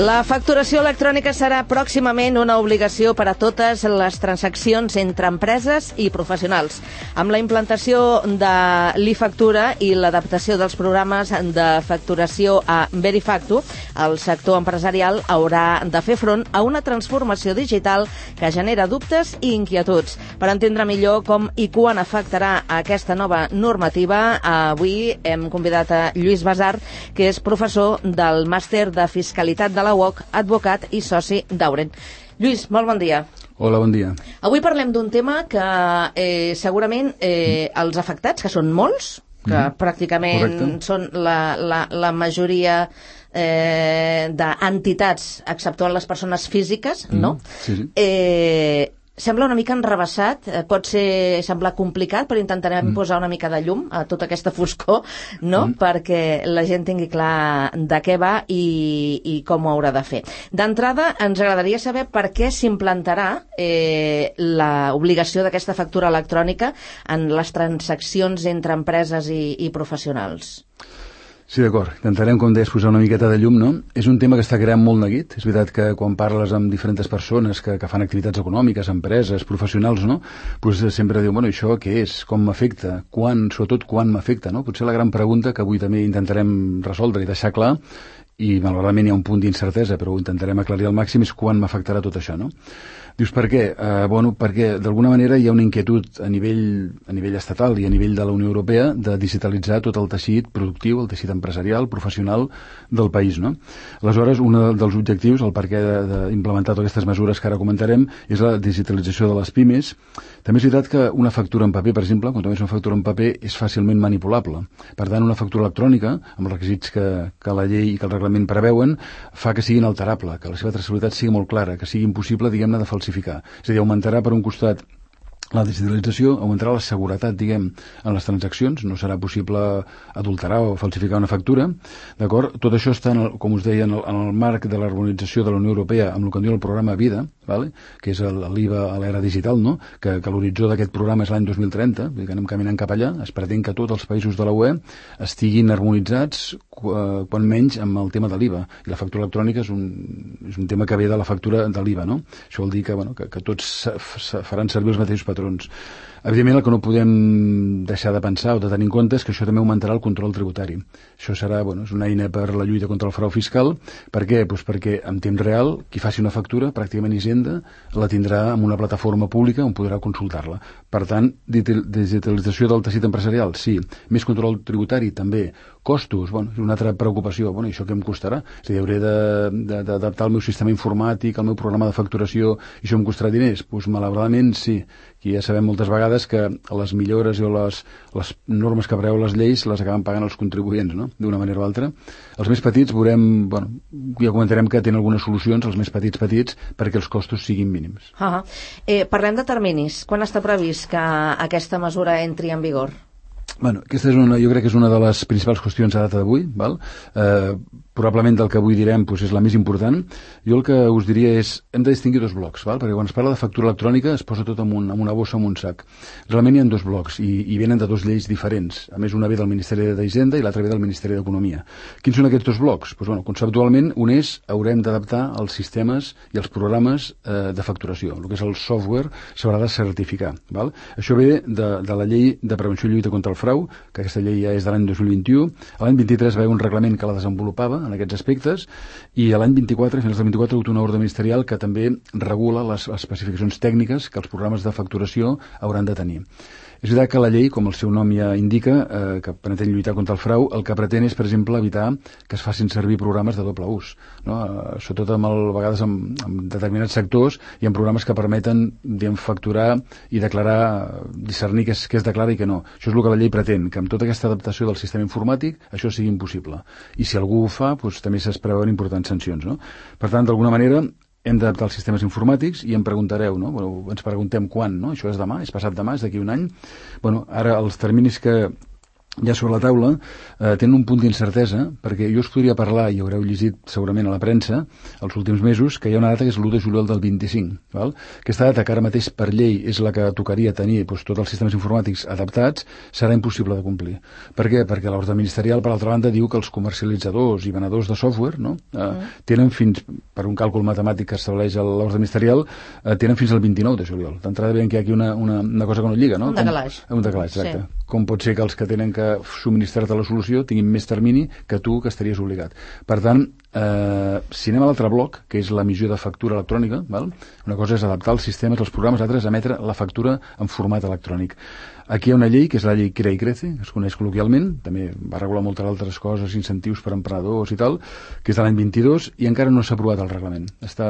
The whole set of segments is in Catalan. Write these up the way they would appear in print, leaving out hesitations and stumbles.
La facturació electrònica serà pròximament una obligació per a totes les transaccions entre empreses i professionals. Amb la implantació de l'e-factura i l'adaptació dels programes de facturació a Verifactu, el sector empresarial haurà de fer front a una transformació digital que genera dubtes i inquietuds. Per entendre millor com i quan afectarà aquesta nova normativa, avui hem convidat a Lluís Basart, que és professor del màster de Fiscalitat de la UOC, advocat i soci d'Auren. Lluís, molt bon dia. Hola, bon dia. Avui parlem d'un tema que segurament els afectats, que són molts, que pràcticament són la majoria d'entitats, exceptuant les persones físiques, no? Sí. Sembla una mica enrevessat, pot semblar complicat, però intentarem posar una mica de llum a tota aquesta foscor, no? Perquè la gent tingui clar de què va i com ho haurà de fer. D'entrada, ens agradaria saber per què s'implantarà l'obligació d'aquesta factura electrònica en les transaccions entre empreses i professionals. Sí, d'acord. Intentarem, com deies, posar una miqueta de llum, no? És un tema que està creant molt neguit. És veritat que quan parles amb diferents persones que fan activitats econòmiques, empreses, professionals, no? Pues sempre diu, bueno, això què és? Com m'afecta? Sobretot quan m'afecta, no? Potser la gran pregunta que avui també intentarem resoldre i deixar clar, i malauradament hi ha un punt d'incertesa, però ho intentarem aclarir al màxim, és quan m'afectarà tot això, no? Dius, per què? Perquè d'alguna manera hi ha una inquietud a nivell estatal i a nivell de la Unió Europea de digitalitzar tot el teixit productiu, el teixit empresarial, professional del país, no? Aleshores, un dels objectius, el perquè d'implementar totes aquestes mesures que ara comentarem, és la digitalització de les pimes. També és veritat que una factura en paper, per exemple, quan és una factura en paper, és fàcilment manipulable. Per tant, una factura electrònica, amb els requisits que la llei i que el reglament preveuen, fa que sigui inalterable, que la seva traçabilitat sigui molt clara, que sigui impossible, diguem-ne, de falsificar. És a dir, augmentarà per un costat la digitalització, augmentarà la seguretat, diguem, en les transaccions, no serà possible adulterar o falsificar una factura, d'acord? Tot això està, com us deia, en el marc de l'harmonització de la Unió Europea amb el que en diu el programa VIDA, vale? Que és l'IVA a l'era digital, no? Que l'horitzó d'aquest programa és l'any 2030, vull dir que anem caminant cap allà, es pretén que tots els països de la UE estiguin harmonitzats, quan menys, amb el tema de l'IVA. I la factura electrònica és un tema que ve de la factura de l'IVA, no? Això vol dir que tots faran servir els mateixos patrons. Evidentment, el que no podem deixar de pensar o de tenir en compte és que això també augmentarà el control tributari. Això serà, és una eina per la lluita contra el frau fiscal. Per què? Perquè en temps real, qui faci una factura, pràcticament Hisenda, la tindrà en una plataforma pública on podrà consultar-la. Per tant, digitalització del teixit empresarial, sí. Més control tributari, també. Costos, és una altra preocupació. Això què em costarà? És a dir, hauré d'adaptar el meu sistema informàtic, el meu programa de facturació, i això em costarà diners? Malauradament, sí. Aquí ja sabem moltes vegades que les millores o les normes que preveu les lleis les acaben pagant els contribuents, no? D'una manera o altra. Els més petits veurem, ja comentarem que tenen algunes solucions, els més petits, perquè els costos siguin mínims. Parlem de terminis. Quan està previst que aquesta mesura entri en vigor? Aquesta jo crec que és una de les principals qüestions a data d'avui, val? Probablement del que avui direm és la més important. Jo el que us diria és, hem de distingir dos blocs, val? Perquè quan es parla de factura electrònica es posa tot en una bossa, en un sac. Realment hi ha dos blocs i venen de dos lleis diferents. A més, una ve del Ministeri d'Hisenda i l'altra ve del Ministeri d'Economia. Quins són aquests dos blocs? Conceptualment, un és, haurem d'adaptar els sistemes i els programes de facturació. El que és el software s'haurà de certificar, val? Això ve de la llei de prevenció i lluita contra el frau, que aquesta llei ja és de l'any 2021. L'any 23 va haver un reglament que la desenvolupava en aquests aspectes, i l'any 24, a finals del 24, hi ha hagut una ordre ministerial que també regula les especificacions tècniques que els programes de facturació hauran de tenir. És veritat que la llei, com el seu nom ja indica, que pretén lluitar contra el frau, el que pretén és, per exemple, evitar que es facin servir programes de doble ús, no? Sobretot a vegades en determinats sectors hi ha programes que permeten facturar i declarar, discernir què es declara i què no. Això és el que la llei pretén, que amb tota aquesta adaptació del sistema informàtic això sigui impossible. I si algú ho fa, també es preveuen importants sancions, no? Per tant, d'alguna manera, hem d'adaptar els sistemes informàtics i em preguntareu, no? Ens preguntem quan, no? Això és demà, és passat demà, és d'aquí un any. Ara, els terminis que ja sobre la taula, tenen un punt d'incertesa, perquè jo us podria parlar, i haureu llegit segurament a la premsa, els últims mesos, que hi ha una data que és l'1 de juliol del 25. Val? Aquesta data, que ara mateix per llei és la que tocaria tenir doncs, tots els sistemes informàtics adaptats, serà impossible de complir. Per què? Perquè l'ordre ministerial, per altra banda, diu que els comercialitzadors i venedors de software tenen fins, per un càlcul matemàtic que estableix l'ordre ministerial, tenen fins al 29 de juliol. D'entrada veiem que hi ha aquí una cosa que no lliga, no? Un decalaix. Un decalaix, exacte. Sí. Com pot ser que els que tenen que subministrar-te la solució tinguin més termini que tu, que estaries obligat. Per tant, si anem a l'altre bloc, que és l'emissió de factura electrònica, val? Una cosa és adaptar els sistemes, els programes, l'altra és emetre la factura en format electrònic. Aquí hi ha una llei, que és la llei Crea i Crece, que es coneix col·loquialment, també va regular moltes altres coses, incentius per emprenedors i tal, que és de l'any 22, i encara no s'ha aprovat el reglament.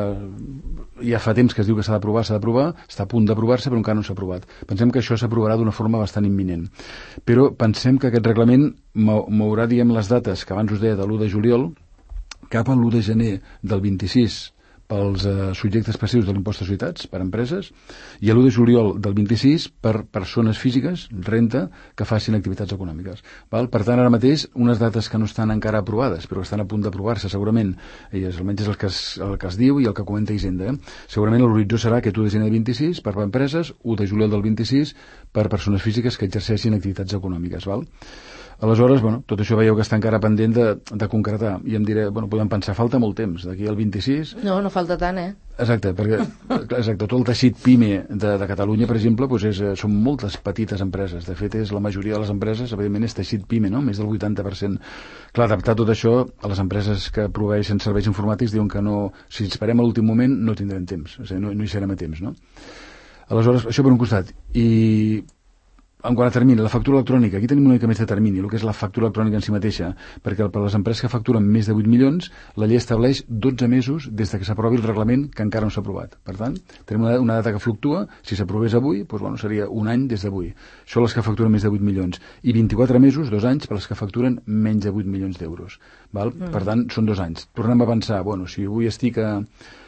Ja fa temps que es diu que s'ha d'aprovar, està a punt d'aprovar-se, però encara no s'ha aprovat. Pensem que això s'aprovarà d'una forma bastant imminent. Però pensem que aquest reglament mourà, diguem, les dates que abans us deia de l'1 de juliol cap a l'1 de gener del 26 pels subjectes passius de l'impost de societats, per empreses, i l'1 de juliol del 26 per persones físiques, renta, que facin activitats econòmiques. Val? Per tant, ara mateix, unes dates que no estan encara aprovades, però que estan a punt d'aprovar-se segurament, i almenys és el que es diu i el que comenta Hisenda. Segurament l'horitzó serà aquest 1 de gener del 26 per empreses, 1 de juliol del 26 per persones físiques que exerceixin activitats econòmiques. Val? Aleshores, tot això veieu que està encara pendent de concretar. I em diré, podem pensar, falta molt temps, d'aquí al 26... No falta tant, Exacte, perquè tot el teixit PIME de Catalunya, per exemple, són moltes petites empreses. De fet, la majoria de les empreses, evidentment, és teixit PIME, no? Més del 80%. Clar, adaptar tot això a les empreses que proveeixen serveis informàtics diuen que no, si ens esperem a l'últim moment no tindrem temps, és a dir, no hi serem a temps, no? Aleshores, això per un costat. I en quant a termini, la factura electrònica, aquí tenim una mica més de termini, el que és la factura electrònica en si mateixa, perquè per les empreses que facturen més de 8 milions, la llei estableix 12 mesos des que s'aprovi el reglament, que encara no s'ha aprovat. Per tant, tenim una data que fluctua, si s'aprovés avui, seria un any des d'avui. Això les que facturen més de 8 milions. I 24 mesos, 2 anys, per les que facturen menys de 8 milions d'euros. Per tant, són 2 anys. Tornem a pensar, si avui estic a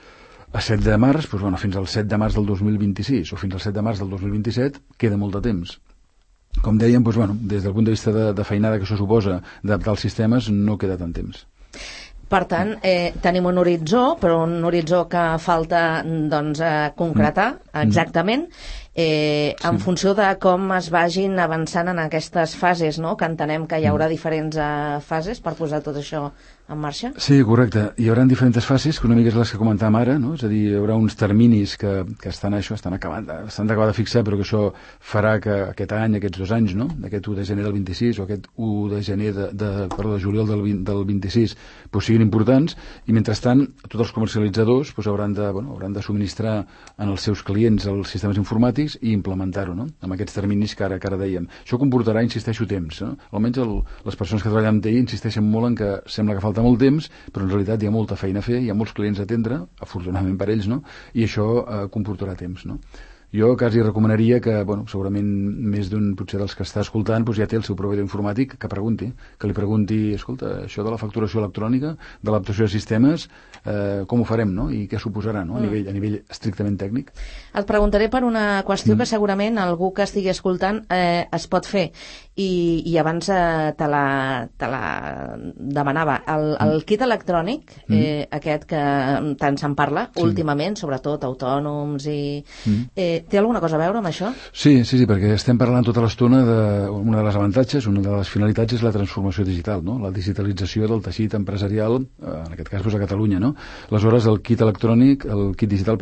7 de març, fins al 7 de març del 2026 o fins al 7 de març del 2027, queda molt de temps. Com dèiem, des del punt de vista de feinada que això suposa d'adaptar els sistemes, no queda tant temps. Per tant, tenim un horitzó, però un horitzó que falta concretar exactament, en funció de com es vagin avançant en aquestes fases, no? Que entenem que hi haurà diferents fases per posar tot això en marxa? Sí, correcte. Hi haurà diferents fases, que una mica és les que comentàvem ara, no? És a dir, hi haurà uns terminis que estan d'acabar de fixar, però que això farà que aquest any, aquests 2 anys, no? Aquest 1 de gener del 26 o aquest 1 de gener de juliol del 26, siguin importants, i mentrestant tots els comercialitzadors hauran de subministrar en els seus clients els sistemes informàtics i implementar-ho, no? Amb aquests terminis que ara dèiem. Això comportarà, insisteixo, temps, no? Almenys les persones que treballen amb TI insisteixen molt en que sembla que falta molt temps, però en realitat hi ha molta feina a fer, hi ha molts clients a atendre, afortunadament per ells, no? I això comportarà temps, no? Jo quasi recomanaria que, segurament més d'un potser dels que està escoltant ja té el seu proveïdor informàtic, que li pregunti, escolta, això de la facturació electrònica, de l'adaptació de sistemes, com ho farem, no? I què suposarà, no? A nivell estrictament tècnic. Et preguntaré per una qüestió que segurament algú que estigui escoltant es pot fer, i abans te la demanava. El kit electrònic, aquest que tant se'n parla últimament, sobretot autònoms i... Té alguna cosa a veure amb això? Sí, perquè estem parlant tota l'estona d'un dels avantatges, una de les finalitats és la transformació digital, no? La digitalització del teixit empresarial, en aquest cas a Catalunya, no? Aleshores, el kit digital,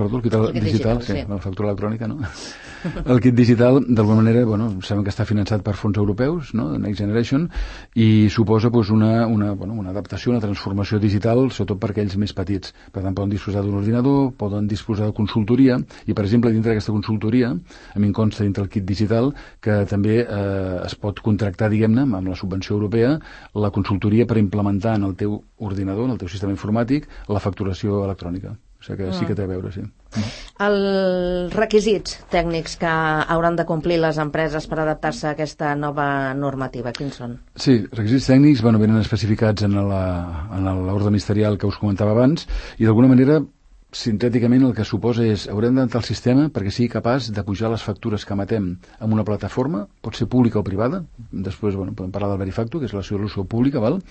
la factura electrònica, no? El kit digital, d'alguna manera, sabem que està finançat per fons europeus, no? Next Generation, i suposa una adaptació, una transformació digital, sobretot per aquells més petits. Per tant, poden disposar d'un ordinador, poden disposar de consultoria, i, per exemple, dintre d'aquesta consultoria, a mi em consta dintre el kit digital que també es pot contractar, diguem-ne, amb la subvenció europea, la consultoria per implementar en el teu ordinador, en el teu sistema informàtic, la facturació electrònica. O sigui que sí que té a veure, sí. Els requisits tècnics que hauran de complir les empreses per adaptar-se a aquesta nova normativa, quins són? Sí, requisits tècnics venen especificats en l'ordre ministerial que us comentava abans, i d'alguna manera sintèticament el que suposa és haurem d'adaptar el sistema perquè sigui capaç de pujar les factures que emetem en una plataforma, pot ser pública o privada, després podem parlar del Verifacto, que és la solució pública, val?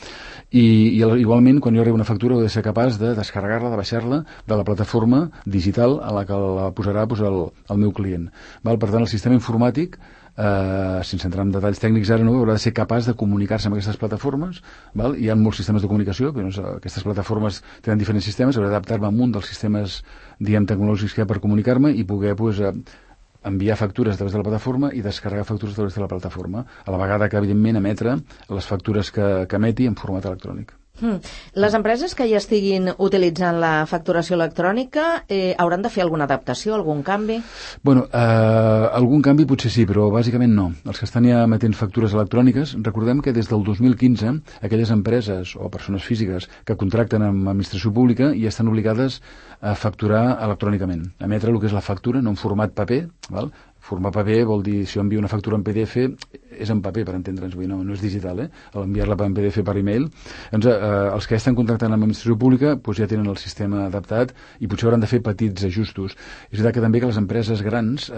I igualment quan jo rebi una factura he de ser capaç de descarregar-la, de baixar-la de la plataforma digital a la que la posarà el meu client. Val? Per tant, el sistema informàtic sense entrar en detalls tècnics ara, no, haurà de ser capaç de comunicar-se amb aquestes plataformes, val? Hi ha molts sistemes de comunicació, però aquestes plataformes tenen diferents sistemes, haurà d'adaptar-me a un dels sistemes, diguem, tecnològics que hi ha per comunicar-me i poder, enviar factures a través de la plataforma i descarregar factures a través de la plataforma, a la vegada que, evidentment, emetre les factures que emeti en format electrònic. Les empreses que ja estiguin utilitzant la facturació electrònica hauran de fer alguna adaptació, algun canvi? Bueno, algun canvi potser sí, però bàsicament no. Els que estan ja emetent factures electròniques, recordem que des del 2015 aquelles empreses o persones físiques que contracten amb administració pública ja estan obligades a facturar electrònicament, a emetre el que és la factura, no en format paper, val? Format paper vol dir, si jo envio una factura en PDF, és en paper, per entendre'ns, no és digital, enviar-la en PDF per e-mail. Doncs, els que estan contractant amb l'administració pública ja tenen el sistema adaptat i potser hauran de fer petits ajustos. És veritat que també que les empreses grans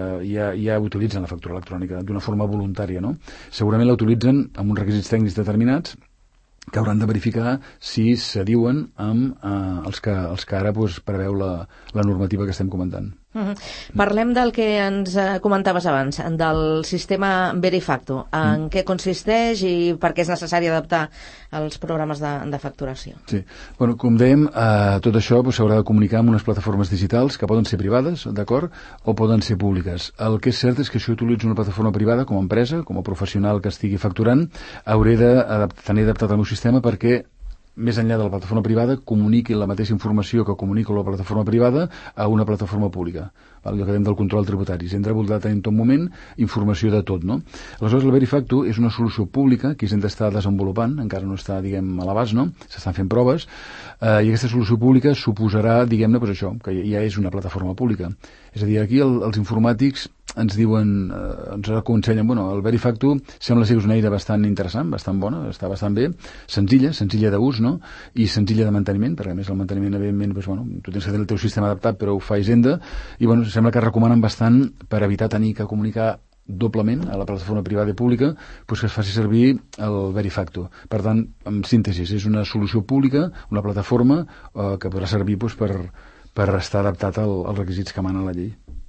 ja utilitzen la factura electrònica d'una forma voluntària, no? Segurament la utilitzen amb uns requisits tècnics determinats que hauran de verificar si s'adiuen amb els que ara preveu la normativa que estem comentant. Parlem del que ens comentaves abans, del sistema Verifacto. En què consisteix i per què és necessari adaptar els programes de facturació? Sí. Bueno, com dèiem, tot això s'haurà de comunicar amb unes plataformes digitals que poden ser privades, d'acord, o poden ser públiques. El que és cert és que si utilitzo una plataforma privada com a empresa, com a professional que estigui facturant, hauré de tenir adaptat el meu sistema perquè més enllà de la plataforma privada, comuniqui la mateixa informació que comunico a la plataforma privada a una plataforma pública. Allò que dèiem del control tributari. S'entra a tenir en tot moment informació de tot, no? Aleshores, el Verifacto és una solució pública que s'ha d'estar desenvolupant, encara no està, diguem, a l'abast, no? S'estan fent proves, i aquesta solució pública suposarà, diguem-ne, això, que ja és una plataforma pública. És a dir, aquí els informàtics ens diuen, ens aconsellen, el Verifacto sembla ser una eina bastant interessant, bastant bona, està bastant bé, senzilla d'ús, no? I senzilla de manteniment, perquè a més el manteniment, evidentment, tu tens que tenir el teu sistema adaptat, però ho fa Hisenda, i sembla que recomanen bastant per evitar tenir que comunicar doblement a la plataforma privada i pública que es faci servir el Verifacto. Per tant, en síntesi, és una solució pública, una plataforma que podrà servir per estar adaptat als requisits que mana la llei.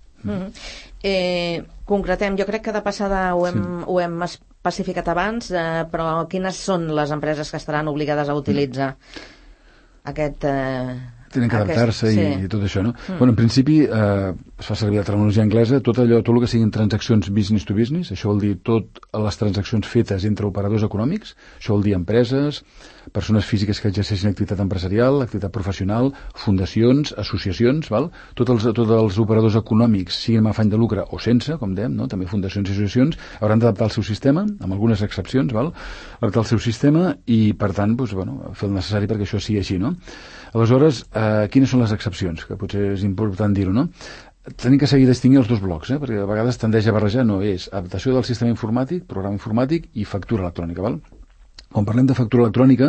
Concretem, jo crec que de passada ho hem especificat abans, però quines són les empreses que estaran obligades a utilitzar aquest... Tenen que adaptar-se i tot això, no? En principi, es fa servir la terminologia anglesa, tot el que siguin transaccions business to business, això vol dir totes les transaccions fetes entre operadors econòmics, això vol dir empreses, persones físiques que exerceixen activitat empresarial, activitat professional, fundacions, associacions, val? Tots els operadors econòmics, siguin amb afany de lucre o sense, com dèiem, no? També fundacions i associacions, hauran d'adaptar el seu sistema, amb algunes excepcions, val? Adaptar el seu sistema i, per tant, fer el necessari perquè això sigui així, no? Aleshores, quines són les excepcions? Que potser és important dir-ho, no? Tenim que seguir distingir els dos blocs, perquè a vegades tendeix a barrejar, no, és adaptació del sistema informàtic, programa informàtic i factura electrònica, val? Quan parlem de factura electrònica,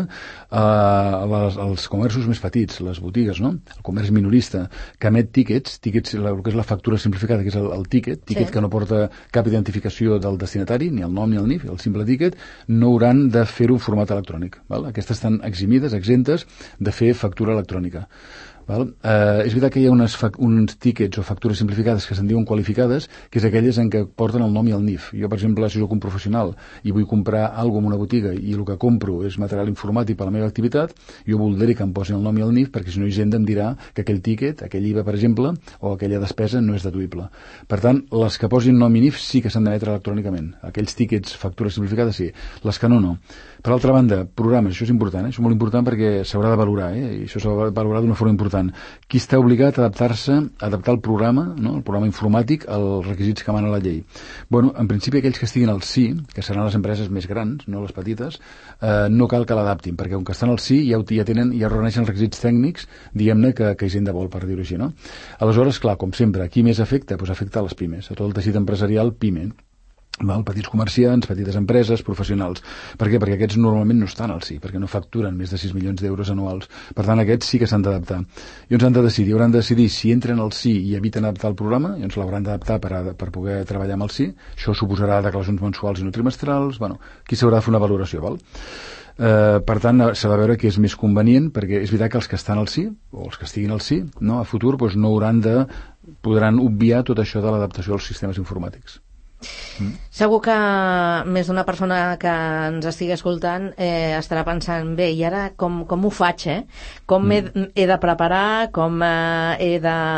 els comerços més petits, les botigues, no? El comerç minorista, que emet tíquets, el que és la factura simplificada, que és el tíquet que no porta cap identificació del destinatari, ni el nom ni el NIF, el simple tíquet, no hauran de fer-ho en format electrònic. Val? Aquestes estan eximides, exemptes de fer factura electrònica. Val? És veritat que hi ha uns tíquets o factures simplificades que se'n diuen qualificades, que és aquelles en què porten el nom i el NIF. Jo, per exemple, si soc un professional i vull comprar alguna cosa en una botiga i el que compro és material informàtic per a la meva activitat, jo voldré que em posin el nom i el NIF perquè si no Hisenda em dirà que aquell tíquet, aquell IVA, per exemple, o aquella despesa no és deduïble. Per tant, les que posin nom i NIF sí que s'han d'emetre electrònicament. Aquells tíquets, factures simplificades, sí. Les que no. Per altra banda, programes, això és important, això és molt important perquè s'haurà de valorar, i això s'haurà de valorar d'una forma important. Qui està obligat a adaptar el programa, no? El programa informàtic, als requisits que mana la llei? En principi, aquells que estiguin al sí, que seran les empreses més grans, no les petites, no cal que l'adaptin, perquè com que estan al sí ja reuneixen els requisits tècnics, diguem-ne, que Hisenda vol, per dir-ho així, no? Aleshores, clar, com sempre, qui més afecta? Doncs afecta a les pimes, a tot el teixit empresarial PIME. petits comerciants, petites empreses, professionals. Per què? Perquè aquests normalment no estan al SI, perquè no facturen més de 6 milions d'euros anuals. Per tant, aquests sí que s'han d'adaptar. I ens han de decidir, hauran de decidir si entren al SI i eviten adaptar el programa, i ens l'hauran d'adaptar per poder treballar amb el SI. Això suposarà declaracions mensuals i no trimestrals. Aquí s'haurà de fer una valoració, val? Per tant, s'ha de veure què és més convenient, perquè és veritat que els que estan al SI, o els que estiguin al SI, no, a futur no podran obviar tot això de l'adaptació als sistemes informàtics. Segur que més d'una persona que ens estigui escoltant estarà pensant, bé, i ara com ho faig, com he de preparar, com he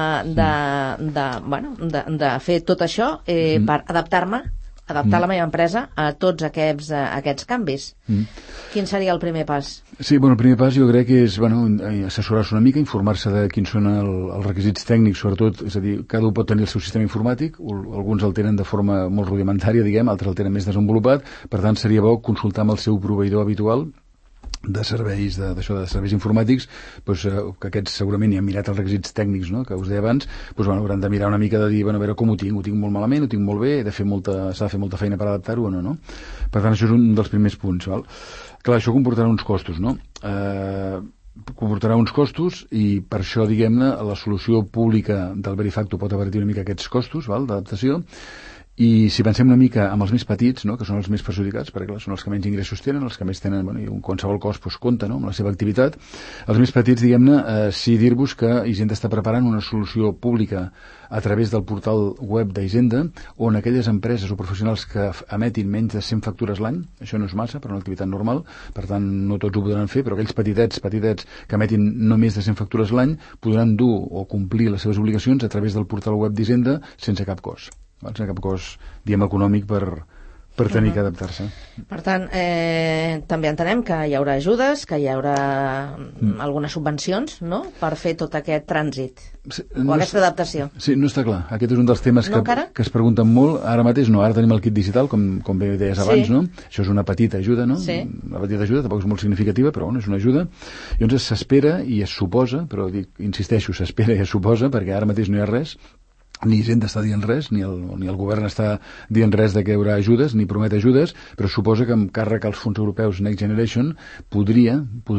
de fer tot això per adaptar la meva empresa a tots aquests canvis. Quin seria el primer pas? Sí, el primer pas jo crec que és assessorar-se una mica, informar-se de quins són els requisits tècnics, sobretot, és a dir, cada un pot tenir el seu sistema informàtic, alguns el tenen de forma molt rudimentària, altres el tenen més desenvolupat, per tant seria bo consultar amb el seu proveïdor habitual de serveis informàtics, que aquests segurament hi han mirat els requisits tècnics, no?, que us deia abans, hauran de mirar una mica de dir, a veure com ho tinc molt malament, ho tinc molt bé, s'ha de fer molta feina per adaptar-ho o no? Per tant, això és un dels primers punts, val? Clar, això comportarà uns costos, no? Comportarà uns costos i per això, diguem-ne, la solució pública del Verifacto pot abaratir una mica aquests costos, val?, d'adaptació. I si pensem una mica amb els més petits, no?, que són els més perjudicats, perquè clar, són els que menys ingressos tenen, els que més tenen, i qualsevol cost compta, no?, amb la seva activitat. Els més petits, diguem-ne, sí dir-vos que Hisenda està preparant una solució pública a través del portal web d'Hisenda, on aquelles empreses o professionals que emetin menys de 100 factures l'any, això no és massa per una activitat normal, per tant no tots ho podran fer, però aquells petitets que emetin no més de 100 factures l'any podran dur o complir les seves obligacions a través del portal web d'Hisenda sense cap cost. Sense cap cost, diguem, econòmic per tenir que adaptar-se. Per tant, també entenem que hi haurà ajudes, que hi haurà algunes subvencions, no?, per fer tot aquest trànsit, o aquesta adaptació. Sí, no està clar. Aquest és un dels temes que es pregunten molt. Ara mateix no, ara tenim el kit digital, com bé deies abans, no? Això és una petita ajuda, no? Sí. Una petita ajuda, tampoc és molt significativa, però és una ajuda. I llavors s'espera i es suposa, però insisteixo, s'espera i es suposa, perquè ara mateix no hi ha res, ni Hisenda està dient res, ni el govern està dient res de que hi haurà ajudes, ni promet ajudes, però suposa que amb càrrec als fons europeus Next Generation podria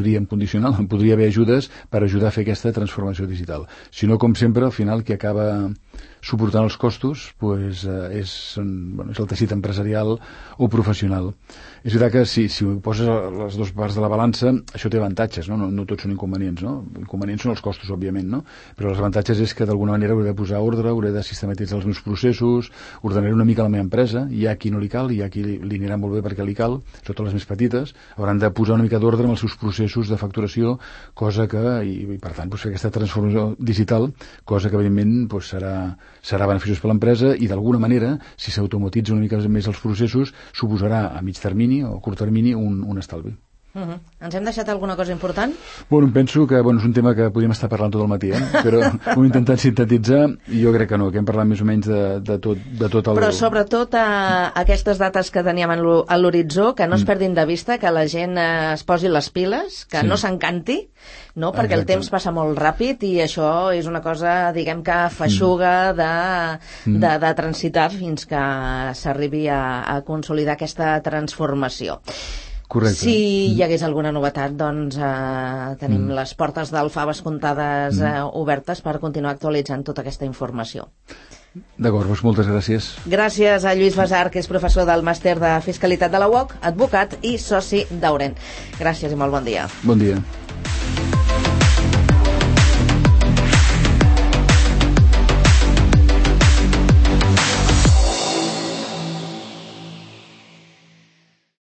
haver ajudes per ajudar a fer aquesta transformació digital. Si no, com sempre, al final qui acaba suportant els costos és el teixit empresarial o professional. És veritat que si ho poses a les dues parts de la balança, això té avantatges, no? No tots són inconvenients, no? Inconvenients són els costos, òbviament, no? Però els avantatges és que d'alguna manera hauré de posar ordre, hauré de sistematitzar els meus processos, ordenaré una mica la meva empresa, hi ha qui no li cal, hi ha qui li anirà molt bé perquè li cal, sobretot les més petites, hauran de posar una mica d'ordre amb els seus processos de facturació, cosa que, i per tant, fer aquesta transformació digital, cosa que evidentment serà beneficiós per l'empresa i d'alguna manera, si s'automatitza una mica més els processos, suposarà a mig termini o a curt termini un estalvi. Ens hem deixat alguna cosa important? Penso que és un tema que podríem estar parlant tot el matí, però ho he intentat sintetitzar i jo crec que no, que hem parlat més o menys de tot el... Però sobretot aquestes dates que teníem a l'horitzó, que no es perdin de vista, que la gent es posi les piles, que no s'encanti, no? Perquè el temps passa molt ràpid i això és una cosa, diguem que feixuga de transitar fins que s'arribi a consolidar aquesta transformació. Correcte. Si hi hagués alguna novetat, doncs tenim les portes del Faves Comptades obertes per continuar actualitzant tota aquesta informació. D'acord, moltes gràcies. Gràcies a Lluís Basar, que és professor del Màster de Fiscalitat de la UOC, advocat i soci d'Auren. Gràcies i molt bon dia. Bon dia.